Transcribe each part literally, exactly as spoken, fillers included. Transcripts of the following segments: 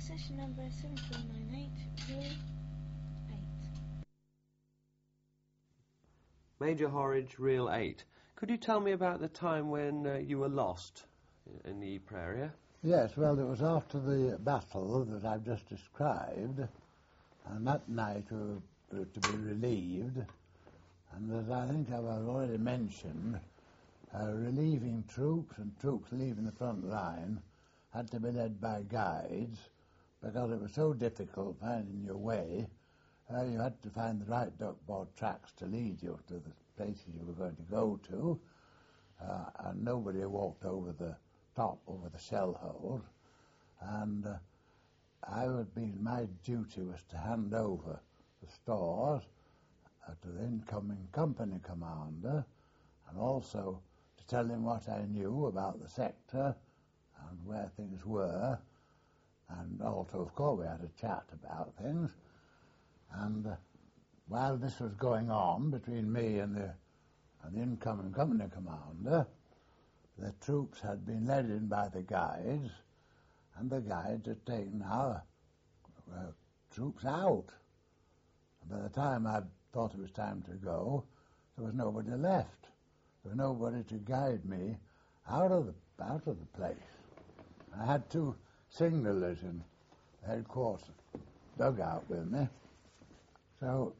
Accession number seven four nine eight, rule eight. Major Horridge, Reel eight. Could you tell me about the time when uh, you were lost in the Ypres area? Yes, well, it was after the battle that I've just described, and that night we were to be relieved, and as I think I've already mentioned, uh, relieving troops and troops leaving the front line had to be led by guides, because it was so difficult finding your way. Uh, you had to find the right duckboard tracks to lead you to the places you were going to go to, uh, and nobody walked over the top, over the shell holes, and uh, I would be, my duty was to hand over the stores uh, to the incoming company commander, and also to tell him what I knew about the sector and where things were, and also, of course, we had a chat about things. And uh, while this was going on between me and the, and the incoming company commander, the troops had been led in by the guides, and the guides had taken our uh, troops out. And by the time I thought it was time to go, there was nobody left. There was nobody to guide me out of the, out of the place. I had two signallers in the headquarters dugout with me, so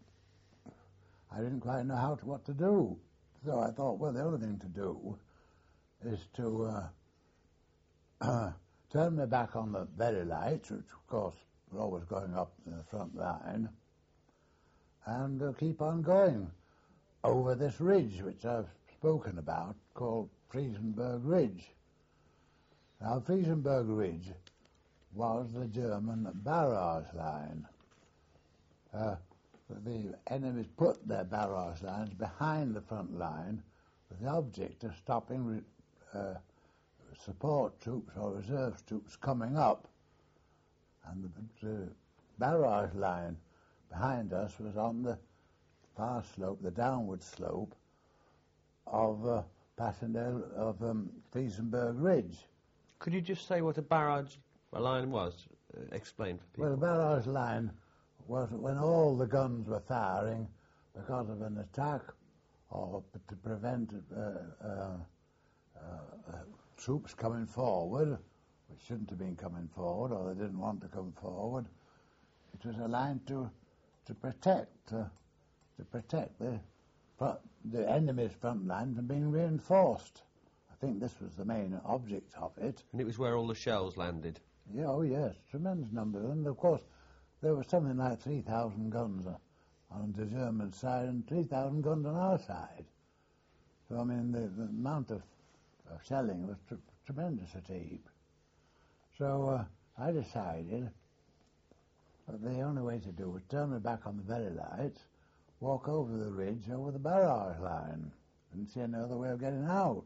I didn't quite know how to, what to do. So I thought, well, the only thing to do is to uh, uh, turn me back on the very lights, which of course were always going up in the front line, and uh, keep on going over this ridge which I've spoken about, called Friesenberg Ridge. Now, Friesenberg Ridge was the German barrage line. Uh, the enemies put their barrage lines behind the front line with the object of stopping uh, support troops or reserve troops coming up. And the, the barrage line behind us was on the far slope, the downward slope of uh, Passchendaele, of um, Friesenberg Ridge. Could you just say what a barrage line was? Uh, explain for people. Well, the barrage line was when all the guns were firing because of an attack or to prevent uh, uh, uh, uh, troops coming forward, which shouldn't have been coming forward, or they didn't want to come forward. It was a line to to protect uh, to protect the front, the enemy's front line from being reinforced. I think this was the main object of it. And it was where all the shells landed? Yeah, oh yes, tremendous number of them. And of course, there was something like three thousand guns on the German side and three thousand guns on our side. So, I mean, the, the amount of, of shelling was tr- tremendous at Ypres. So uh, I decided that the only way to do was turn me back on the very lights, walk over the ridge, over the barrage line. Didn't see any other way of getting out.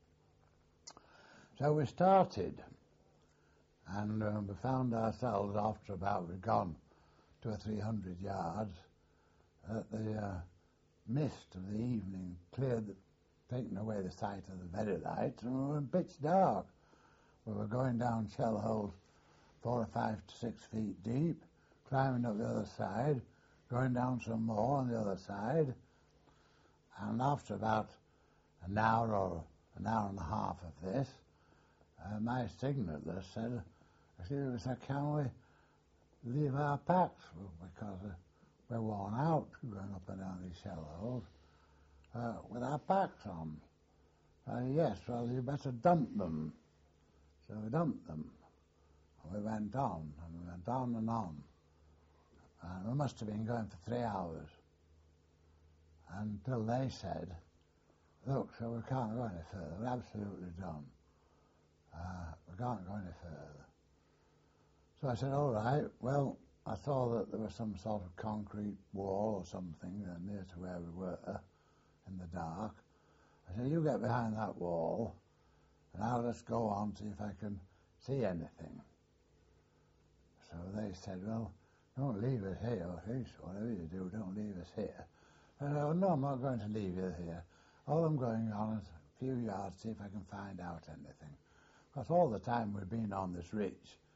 So we started, and uh, we found ourselves after about, we'd gone two or three hundred yards, that the uh, mist of the evening cleared, the, taken away the sight of the very lights, and we were in pitch dark. We were going down shell holes four or five to six feet deep, climbing up the other side, going down some more on the other side, and after about an hour or an hour and a half of this, uh, my signaller said, I said, can we leave our packs, because uh, we're worn out going up and down these shell holes, uh, with our packs on. Uh, yes, well, you better dump them. So we dumped them, and we went on, and we went on and on. And we must have been going for three hours, until they said, look, so we can't go any further, we're absolutely done. Uh, we can't go any further. So I said, all right, well, I saw that there was some sort of concrete wall or something uh, near to where we were in the dark. I said, you get behind that wall, and I'll just go on, see if I can see anything. So they said, well, don't leave us here, Fish, whatever you do, don't leave us here. I said, oh, no, I'm not going to leave you here. All I'm going on is a few yards, see if I can find out anything. Because all the time we've been on this ridge,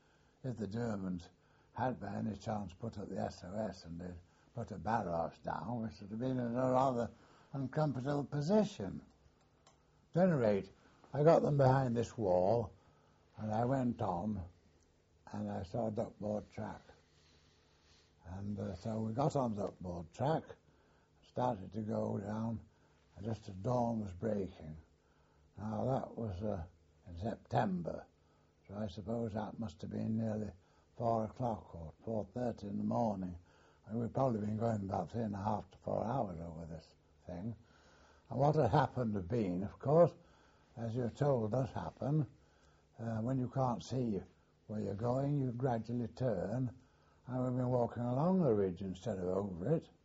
if the Germans had by any chance put up the S O S and they'd put a barrage down, we should have been in a rather uncomfortable position. At any rate, I got them behind this wall, and I went on, and I saw a duckboard track. And uh, so we got on the duckboard track, started to go down, and just as dawn was breaking. Now that was uh, in September, so I suppose that must have been nearly four o'clock or four thirty in the morning. And we'd probably been going about three and a half to four hours over this thing. And what had happened had been, of course, as you're told does happen, uh, when you can't see where you're going, you gradually turn, and we've been walking along the ridge instead of over it.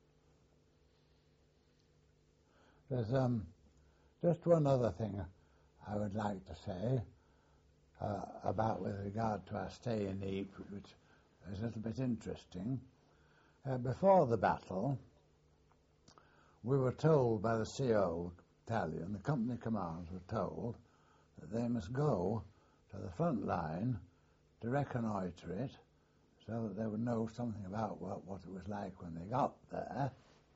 There's um, just one other thing I would like to say uh, about with regard to our stay in Ypres, which is a little bit interesting. Uh, before the battle, we were told by the C O battalion, the company commanders were told that they must go to the front line to reconnoitre it so that they would know something about what, what it was like when they got there.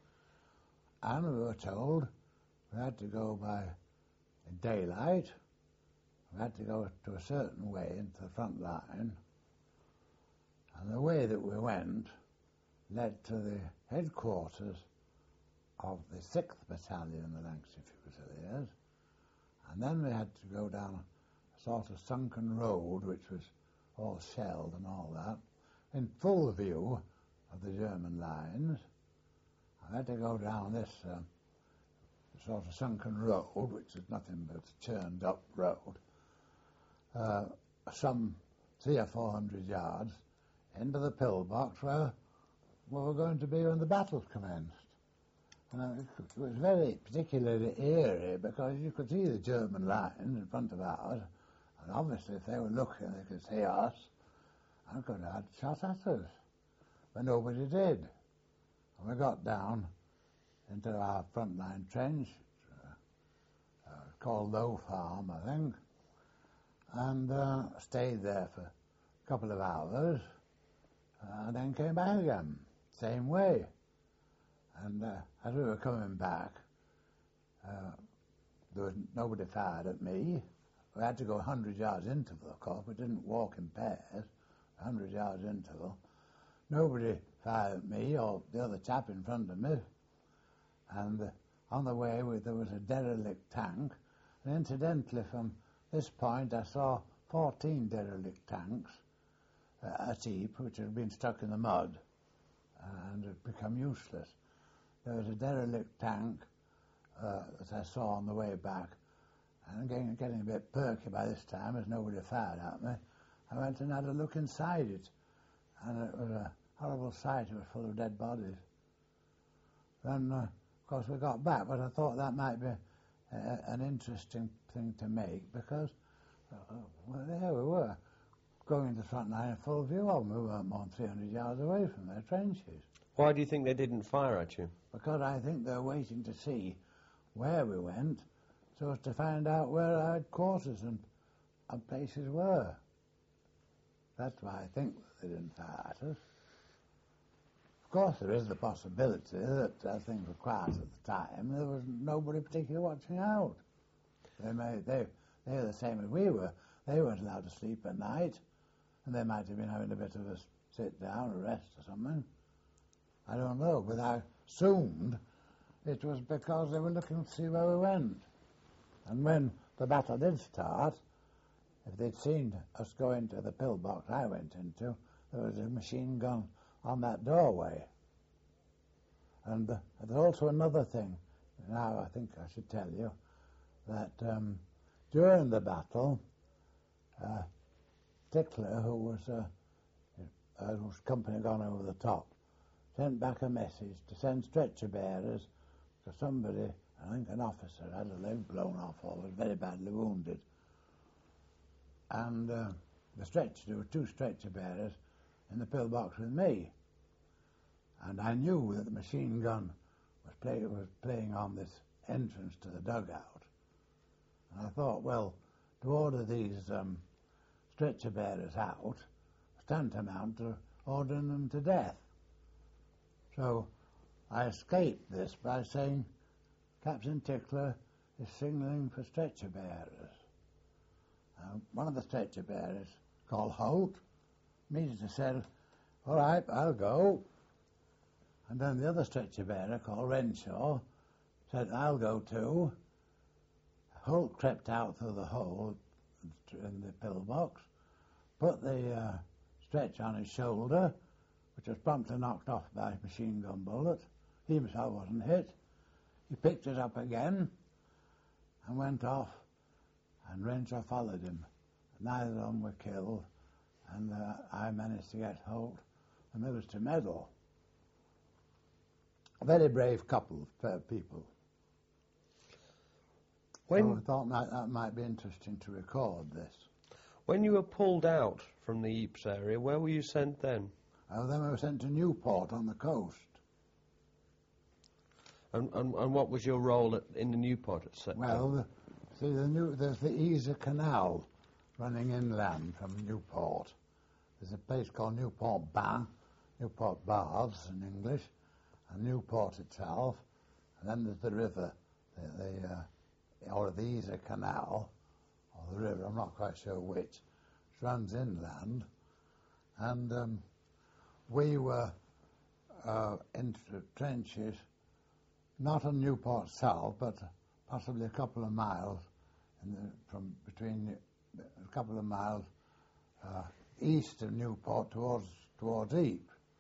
And we were told we had to go by daylight, we had to go to a certain way into the front line, and the way that we went led to the headquarters of the sixth Battalion, the Lancashire Fusiliers, and then we had to go down a sort of sunken road which was all shelled and all that, in full view of the German lines. I had to go down this uh, sort of sunken road, which is nothing but a churned up road, uh, some three or four hundred yards into the pillbox where we were going to be when the battle commenced. And it was very particularly eerie because you could see the German lines in front of ours, and obviously if they were looking they could see us and could have had shot at us, but nobody did. And we got down into our frontline trench, uh, uh, called Low Farm, I think, and uh, stayed there for a couple of hours, uh, and then came back again, same way. And uh, as we were coming back, uh, there was nobody fired at me. We had to go one hundred yards interval, of course. We didn't walk in pairs, one hundred yards interval. Nobody fired at me or the other chap in front of me. And uh, on the way, we, there was a derelict tank. And incidentally, from this point, I saw fourteen derelict tanks uh, at Ypres, which had been stuck in the mud and had become useless. There was a derelict tank uh, that I saw on the way back, and getting, getting a bit perky by this time, as nobody fired at me, I went and had a look inside it, and it was a horrible sight. It was full of dead bodies. Then, uh, of course, we got back, but I thought that might be uh, an interesting thing to make, because uh, well, there we were, going into the front line in full view of them. We weren't more than three hundred yards away from their trenches. Why do you think they didn't fire at you? Because I think they're waiting to see where we went so as to find out where our headquarters and, and places were. That's why I think they didn't fire at us. Of course, there is the possibility that as things were quiet at the time, there was nobody particularly watching out. They, may, they, they were the same as we were. They weren't allowed to sleep at night, and they might have been having a bit of a sit down, a rest or something. I don't know, but I assumed it was because they were looking to see where we went. And when the battle did start, if they'd seen us go into the pillbox I went into, there was a machine gun on that doorway. And uh, there's also another thing, now I think I should tell you, that um, during the battle, uh, Tickler, who was, uh, uh, whose company had gone over the top, sent back a message to send stretcher bearers to somebody, I think an officer, had a leg blown off or was very badly wounded. And uh, the stretcher, there were two stretcher bearers in the pillbox with me. And I knew that the machine gun was, play, was playing on this entrance to the dugout. And I thought, well, to order these um, stretcher bearers out, tantamount to ordering them to death. So I escaped this by saying, Captain Tickler is signalling for stretcher bearers. Uh, one of the stretcher bearers, called Holt, immediately said, all right, I'll go. And then the other stretcher bearer, called Renshaw, said, I'll go too. Holt crept out through the hole in the pillbox, put the uh, stretch on his shoulder, which was promptly knocked off by a machine gun bullet. He himself wasn't hit. He picked it up again and went off, and Renshaw followed him. Neither of them were killed, and uh, I managed to get Holt and others to medal. A very brave couple of uh, people. When, so I thought that, that might be interesting to record this. when you were pulled out from the Ypres area, where were you sent then? Uh, then we were sent to Newport on the coast. And, and, and what was your role at, in the Newport at Set? Well, the, see, the new, there's the Yser Canal running inland from Newport. There's a place called Newport Bain, Newport Baths in English, and Newport itself, and then there's the river, the, the uh, or the Yser Canal, or the river, I'm not quite sure which, which runs inland, and um, we were uh, into trenches, not on Newport South, but possibly a couple of miles in the, from between a couple of miles uh, east of Newport towards towards Ypres,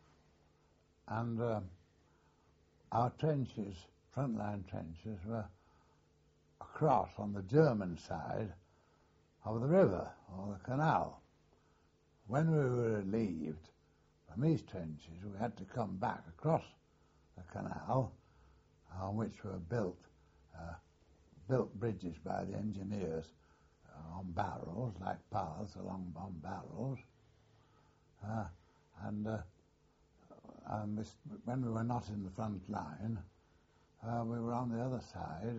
and uh, our trenches, frontline trenches, were across on the German side of the river or the canal. When we were relieved from these trenches, we had to come back across the canal, on which were built uh, built bridges by the engineers uh, on barrels, like paths along on barrels. Uh, and uh, and this, when we were not in the front line, uh, we were on the other side,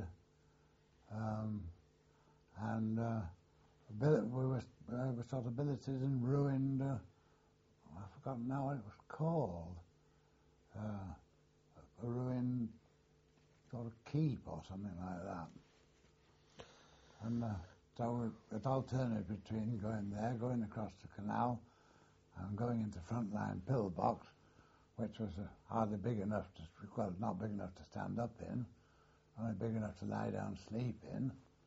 um, and uh, billet, we were, uh, were sort of billeted in ruined, uh, I've forgotten now what it was called, uh, a ruined sort of keep or something like that. And uh, so it alternated between going there, going across the canal, and going into frontline pillbox, which was uh, hardly big enough to, well, not big enough to stand up in, only big enough to lie down sleep in.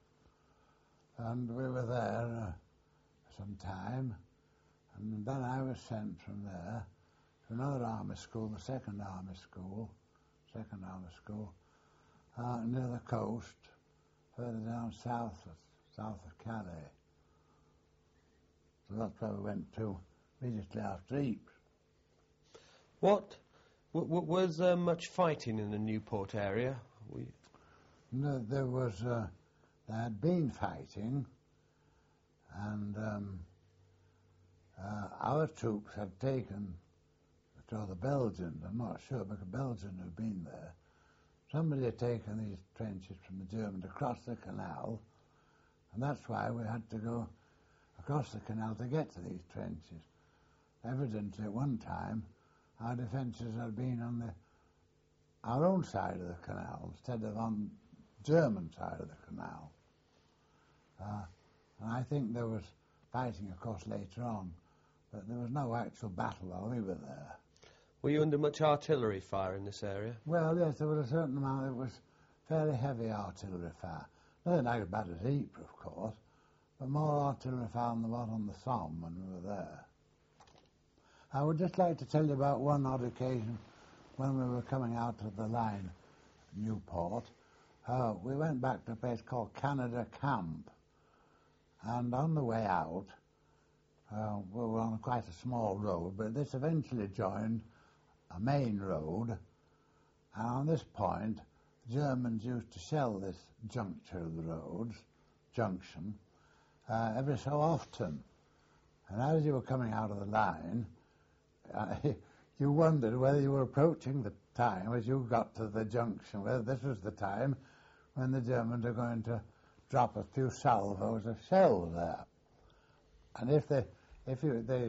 And we were there uh, some time, and then I was sent from there to another army school, the second army school, second army school, uh, near the coast, further down south of, south of Calais. So that's where we went to immediately after Ypres. What w- w- was uh, much fighting in the Newport area? We... No, there was, uh, there had been fighting, and um, uh, our troops had taken, or the Belgians, I'm not sure, but the Belgians had been there. Somebody had taken these trenches from the Germans across the canal, and that's why we had to go across the canal to get to these trenches. Evidently, at one time, our defences had been on the our own side of the canal instead of on the German side of the canal. Uh, and I think there was fighting, of course, later on, but there was no actual battle while we were there. Were you under much artillery fire in this area? Well, yes, there was a certain amount. It was fairly heavy artillery fire. Nothing like as bad as Ypres, of course, but more artillery fire than there was on the Somme when we were there. I would just like to tell you about one odd occasion when we were coming out of the line at Newport. Uh, we went back to a place called Canada Camp, and on the way out, uh, we were on quite a small road, but this eventually joined a main road, and on this point, the Germans used to shell this juncture of the roads, junction, uh, every so often. And as you were coming out of the line, uh, you wondered whether you were approaching the time as you got to the junction, whether this was the time when the Germans are going to drop a few salvos of shell there. And if they, if you, they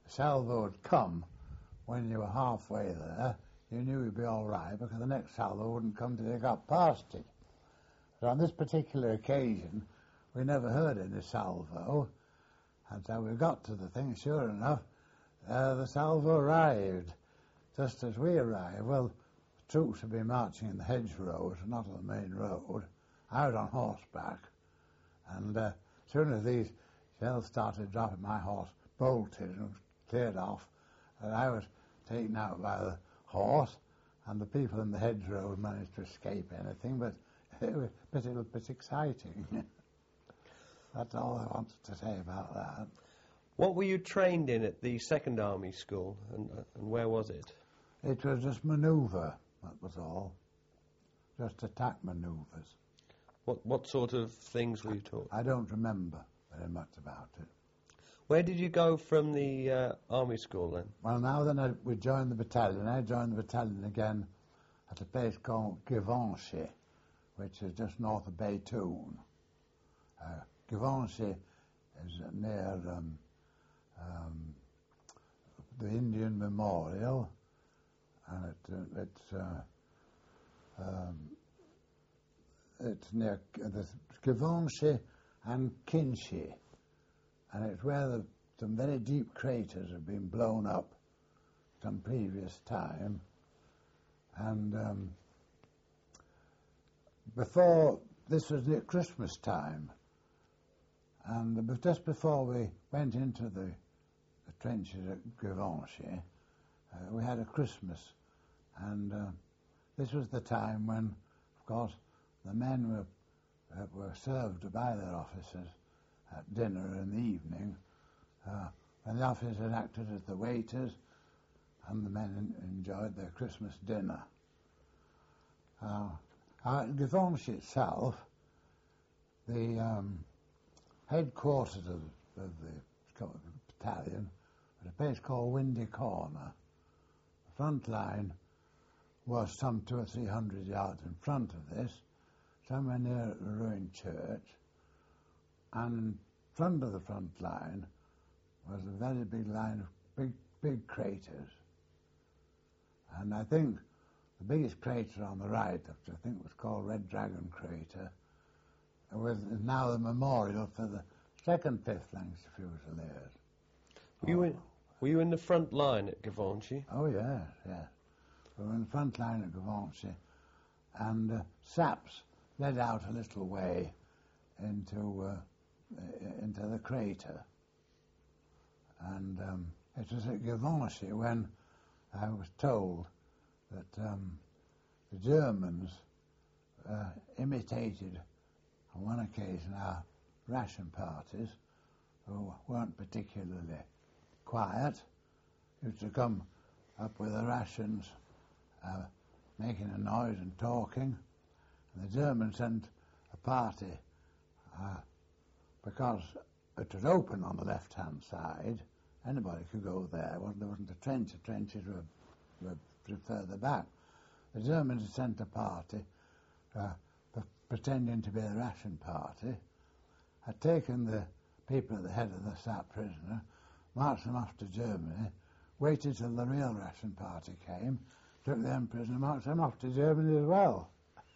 salvo would come when you were halfway there, you knew you'd be all right because the next salvo wouldn't come till you got past it. So on this particular occasion, we never heard any salvo, and so we got to the thing, sure enough, uh, the salvo arrived. Just as we arrived, well, the troops had been marching in the hedgerows, not on the main road. I was on horseback, and uh, as soon as these shells started dropping, my horse bolted and cleared off, and I was taken out by the horse, and the people in the hedgerow managed to escape anything, but it was a bit, a bit exciting. That's all I wanted to say about that. What were you trained in at the Second Army School, and, uh, and where was it? It was just manoeuvre, that was all. Just attack manoeuvres. What what sort of things were you taught? I don't remember very much about it. Where did you go from the uh, Army School then? Well, now then I, we joined the battalion. I joined the battalion again at a place called Givenchy, which is just north of Béthune. Uh, Givenchy is near um, um, the Indian Memorial, and it, uh, it's uh, um, it's near the Givenchy and Kinchy, and it's where the, some very deep craters have been blown up some previous time, and um, before this was near Christmas time, and just before we went into the, the trenches at Givenchy, uh, we had a Christmas, and uh, this was the time when, of course, the men were uh, were served by their officers at dinner in the evening, uh, and the officers had acted as the waiters, and the men in, enjoyed their Christmas dinner. Uh, at Givenchy itself, the um, headquarters of, of the battalion was a place called Windy Corner. The front line was some two or three hundred yards in front of this, somewhere near a ruined church, and in front of the front line was a very big line of big, big craters. And I think the biggest crater on the right, which I think was called Red Dragon Crater, was now the memorial for the second Fifth Lancashire Fusiliers. Were you in, were you in the front line at Givenchy? Oh, yes, yes. We were in the front line at Givenchy, and uh, saps led out a little way into uh, into the crater. And um, it was at Givenchy when I was told that um, the Germans uh, imitated, on one occasion, our ration parties, who weren't particularly quiet, used to come up with the rations, uh, making a noise and talking. And the Germans sent a party, uh, because it was open on the left-hand side, anybody could go there. Well, there wasn't a trench, the trenches were, were further back. The Germans sent a party, uh, pretending to be the ration party, had taken the people at the head of the sap prisoner, marched them off to Germany, waited till the real ration party came, took them prisoner, marched them off to Germany as well.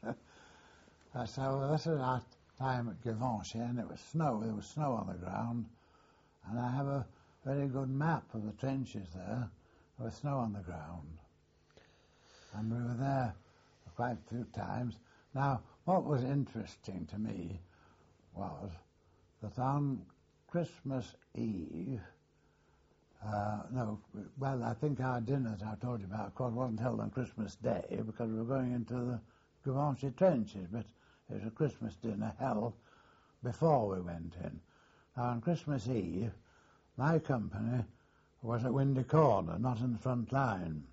uh, so this was our time at Givenchy, and it was snow, there was snow on the ground, and I have a very good map of the trenches there, with snow on the ground. And we were there quite a few times. Now, what was interesting to me was that on Christmas Eve, uh, no, well, I think our dinner that I told you about, of course, wasn't held on Christmas Day because we were going into the Givenchy trenches, but it was a Christmas dinner held before we went in. Now, on Christmas Eve, my company was at Windy Corner, not in the front line.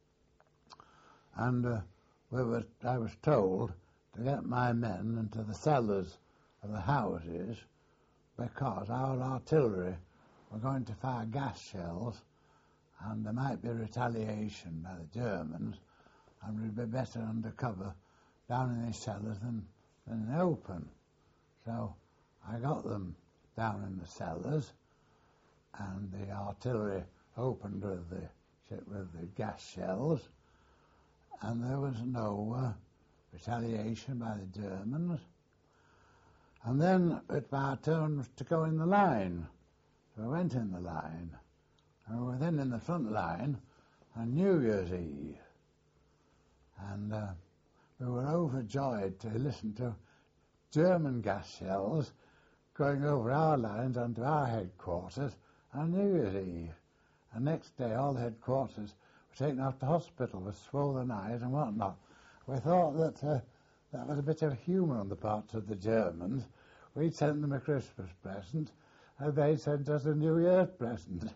And uh, we were, I was told to get my men into the cellars of the houses because our artillery were going to fire gas shells and there might be retaliation by the Germans, and we'd be better under cover down in these cellars than, than in the open. So I got them down in the cellars, and the artillery opened with the, with the gas shells, and there was no uh, retaliation by the Germans. And then it was our turn to go in the line. So we went in the line, and we were then in the front line on New Year's Eve. And uh, we were overjoyed to listen to German gas shells going over our lines onto our headquarters on New Year's Eve. And next day all the headquarters were taken off to hospital with swollen eyes and whatnot. We thought that uh, that was a bit of humour on the part of the Germans. We'd sent them a Christmas present, and they sent us a New Year's present.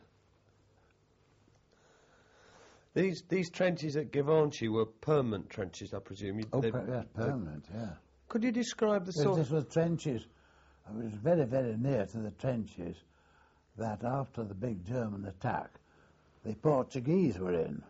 These these trenches at Givenchy were permanent trenches, I presume. You, Oh, per- yes, permanent, yeah. Could you describe the This, sort? this was trenches. It was very, very near to the trenches that after the big German attack, the Portuguese were in.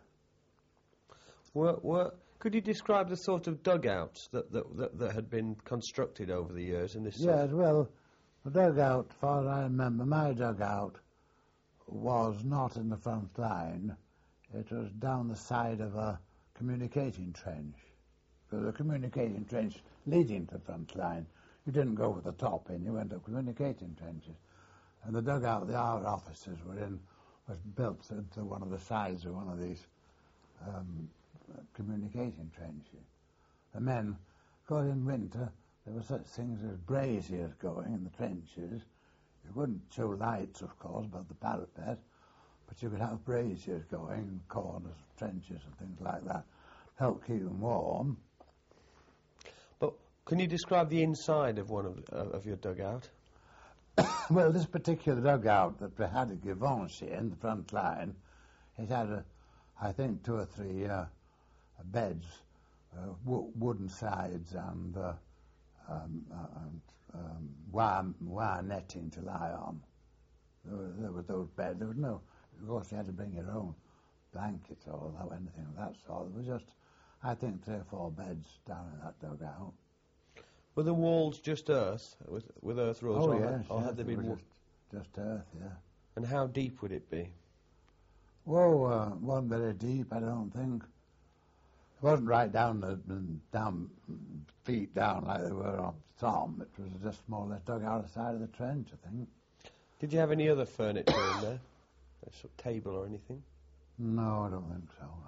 Were, were, could you describe the sort of dugouts that, that, that, that had been constructed over the years in this sort Yes, well, the dugout, as far as I remember, my dugout was not in the front line. It was down the side of a communicating trench. There was a communicating trench leading to the front line. You didn't go over the top in, you went up communicating trenches. And the dugout the our officers were in was built into one of the sides of one of these um, communicating trenches. The men, because in winter there were such things as braziers going in the trenches. You couldn't show lights, of course, above the parapet, but you could have braziers going in corners of trenches and things like that, help keep them warm. But can you describe the inside of one of, uh, of your dugout? Well, this particular dugout that we had at Givenchy in the front line, it had, a, I think, two or three uh, beds, uh, wo- wooden sides and, uh, um, uh, and um, wire, wire netting to lie on. There were, there were those beds. There was no, of course, you had to bring your own blanket or anything of that sort. There was just, I think, three or four beds down in that dugout. Were the walls just earth, with, with earth rows? Oh, or yes, had, or yes, had they it been... was wa- just, just earth, yeah. And how deep would it be? Well, uh, wasn't very deep, I don't think. It wasn't right down the down feet down like they were on Tom. It was just more or less dug out the side of the trench, I think. Did you have any other furniture in there? A sort of table or anything? No, I don't think so, no.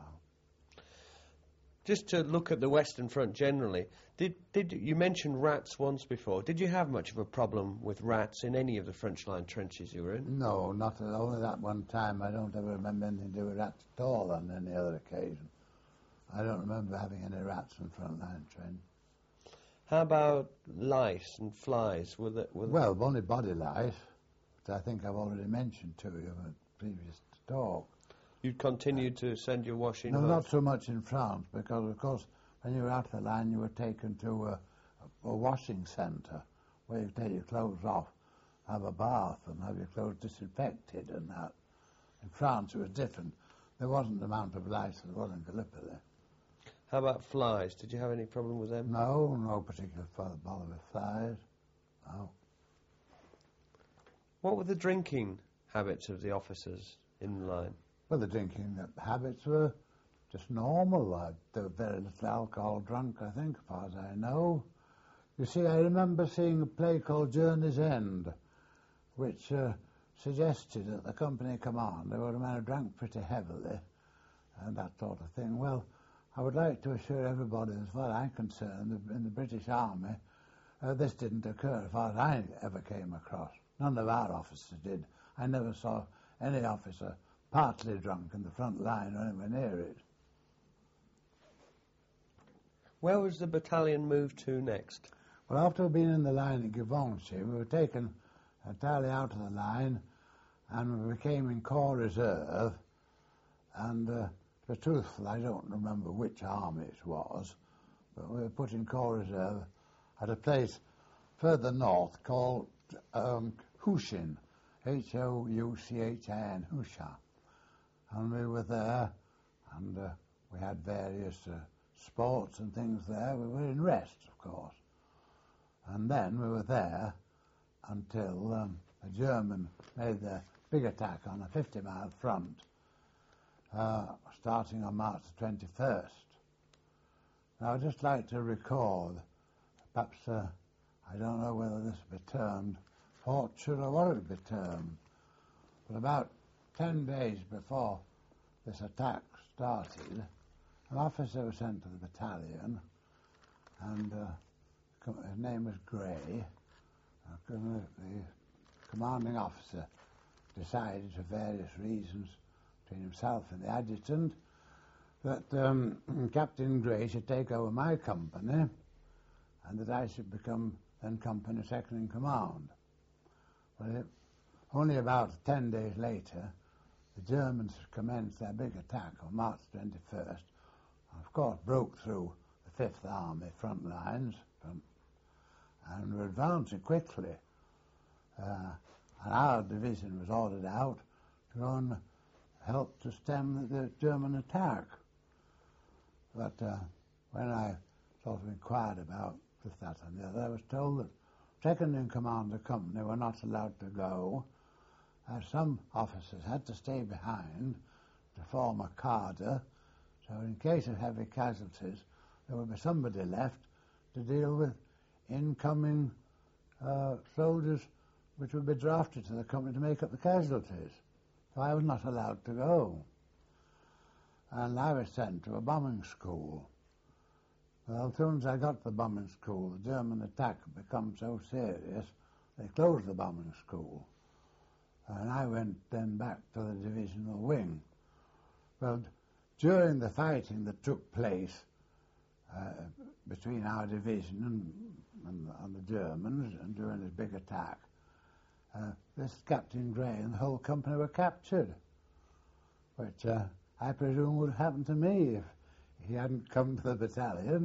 Just to look at the Western Front generally, did did you mentioned rats once before? Did you have much of a problem with rats in any of the French line trenches you were in? No, not at only that one time. I don't ever remember anything to do with rats at all on any other occasion. I don't remember having any rats in front line trench. How about lice and flies? Were there, were there Well, only body lice, which I think I've already mentioned to you in a previous talk. You'd continued to send your washing No, home? not so much in France, because, of course, when you were out of the line, you were taken to a, a washing centre where you take your clothes off, have a bath, and have your clothes disinfected and that. In France, it was different. There wasn't the amount of lice there was in Gallipoli. How about flies? Did you have any problem with them? No, no particular bother with flies. No. What were the drinking habits of the officers in the line? Well, the drinking habits were just normal. Uh, there was very little alcohol drunk, I think, as far as I know. You see, I remember seeing a play called Journey's End, which uh, suggested that the company commander were a man who drank pretty heavily and that sort of thing. Well, I would like to assure everybody, as far as I'm concerned, in the British Army, uh, this didn't occur as far as I ever came across. None of our officers did. I never saw any officer partly drunk in the front line or anywhere near it. Where was the battalion moved to next? Well, after we'd been in the line at Givenchy, we were taken entirely out of the line and we became in Corps Reserve. And uh, to be truthful, I don't remember which army it was, but we were put in Corps Reserve at a place further north called um, Houchin, H O U C H I N, Houchin. And we were there, and uh, we had various uh, sports and things there. We were in rest, of course. And then we were there until um, the German made their big attack on a fifty-mile front uh, starting on March the twenty-first. Now, I'd just like to record, perhaps, uh, I don't know whether this would be termed fortune or what it would be termed, but about ten days before this attack started, an officer was sent to the battalion, and uh, com- his name was Gray. Uh, com- the commanding officer decided, for various reasons, between himself and the adjutant, that um, Captain Gray should take over my company, and that I should become then company second in command. Well, it, only about ten days later, the Germans commenced their big attack on March twenty-first, and of course broke through the Fifth Army front lines from, and were advancing quickly. Uh, and our division was ordered out to go and help to stem the, the German attack. But uh, when I sort of inquired about this, that and the other, I was told that second in command of the company were not allowed to go, as some officers had to stay behind to form a cadre, so in case of heavy casualties there would be somebody left to deal with incoming uh, soldiers which would be drafted to the company to make up the casualties. So I was not allowed to go. And I was sent to a bombing school. Well, as soon as I got to the bombing school, the German attack had become so serious, they closed the bombing school. And I went then back to the divisional wing. Well, during the fighting that took place uh, between our division and, and, and the Germans, and during this big attack, uh, this Captain Gray and the whole company were captured, which uh, I presume would have happened to me if he hadn't come to the battalion.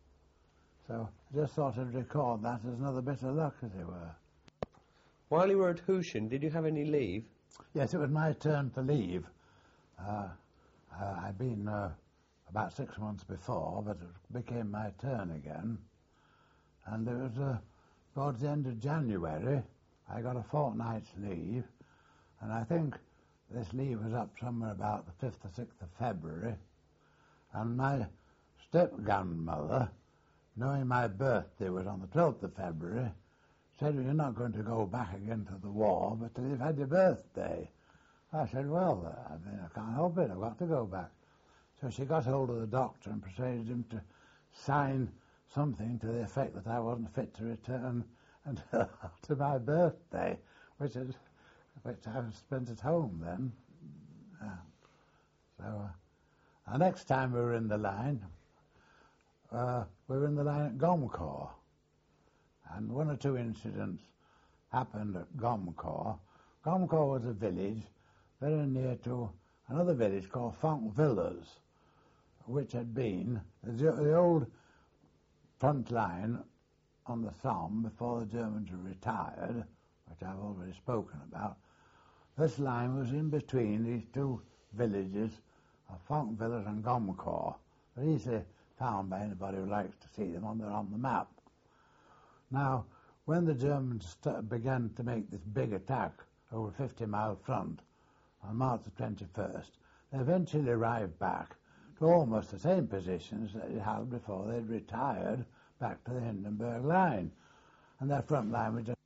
So I just thought I'd record that as another bit of luck, as it were. While you were at Hushin, did you have any leave? Yes, it was my turn to leave. Uh, uh, I'd been uh, about six months before, but it became my turn again. And it was uh, towards the end of January, I got a fortnight's leave, and I think this leave was up somewhere about the fifth or sixth of February, and my step-grandmother, knowing my birthday was on the twelfth of February, said, well, you're not going to go back again to the war, but till you've had your birthday. I said, well, I mean, I can't help it, I've got to go back. So she got hold of the doctor and persuaded him to sign something to the effect that I wasn't fit to return until after my birthday, which is which I spent at home then. Yeah. So, uh, the next time we were in the line, uh, we were in the line at Gommecourt, and one or two incidents happened at Gommecourt. Gommecourt was a village very near to another village called Fonckvillers, which had been the, the old front line on the Somme before the Germans were retired, which I've already spoken about. This line was in between these two villages of Fonckvillers and Gommecourt. They're easily found by anybody who likes to see them on, they're on the map. Now, when the Germans st- began to make this big attack over a fifty-mile front on March the twenty-first, they eventually arrived back to almost the same positions that they had before they'd retired back to the Hindenburg line. And their front line was just